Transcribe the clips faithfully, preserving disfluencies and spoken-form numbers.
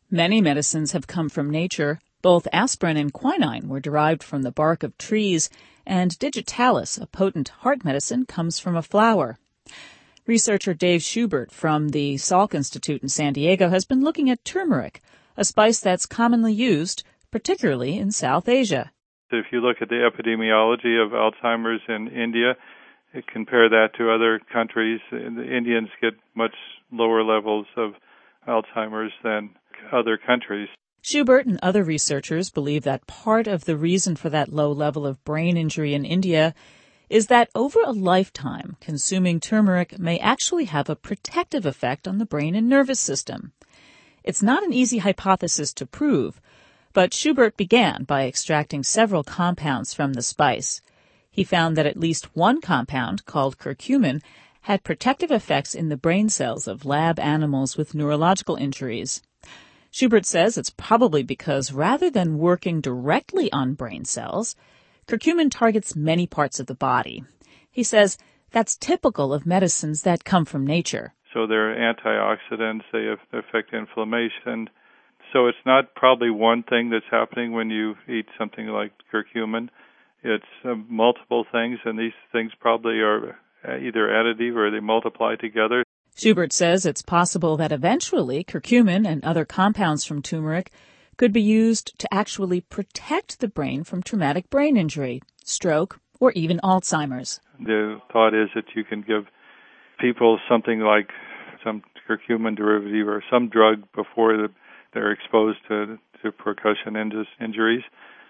Many medicines have come from nature. Both aspirin and quinine were derived from the bark of trees, and digitalis, a potent heart medicine, comes from a flower. Researcher Dave Schubert from the Salk Institute in San Diego has been looking at turmeric, a spice that's commonly used, particularly in South Asia. If you look at the epidemiology of Alzheimer's in India, compare that to other countries, the Indians get much lower levels of Alzheimer's than other countries. Schubert and other researchers believe that part of the reason for that low level of brain injury in India is that over a lifetime, consuming turmeric may actually have a protective effect on the brain and nervous system. It's not an easy hypothesis to prove, but Schubert began by extracting several compounds from the spice. He found that at least one compound, called curcumin, had protective effects in the brain cells of lab animals with neurological injuries. Schubert says it's probably because rather than working directly on brain cells, curcumin targets many parts of the body. He says that's typical of medicines that come from nature. So they're antioxidants, they affect inflammation. So it's not probably one thing that's happening when you eat something like curcumin. It's uh, multiple things, and these things probably are either additive or they multiply together. Schubert says it's possible that eventually curcumin and other compounds from turmeric could be used to actually protect the brain from traumatic brain injury, stroke, or even Alzheimer's. The thought is that you can give people something like some curcumin derivative or some drug before they're exposed to, to percussion injuries,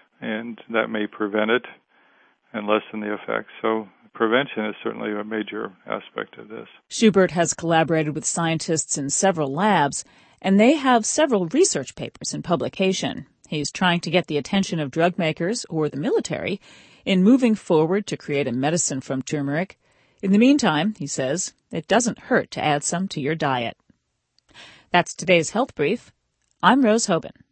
and that may prevent it and lessen the effects. So prevention is certainly a major aspect of this. Schubert has collaborated with scientists in several labs, and they have several research papers in publication. He's trying to get the attention of drug makers or the military in moving forward to create a medicine from turmeric. In the meantime, he says, it doesn't hurt to add some to your diet. That's today's Health Brief. I'm Rose Hoban.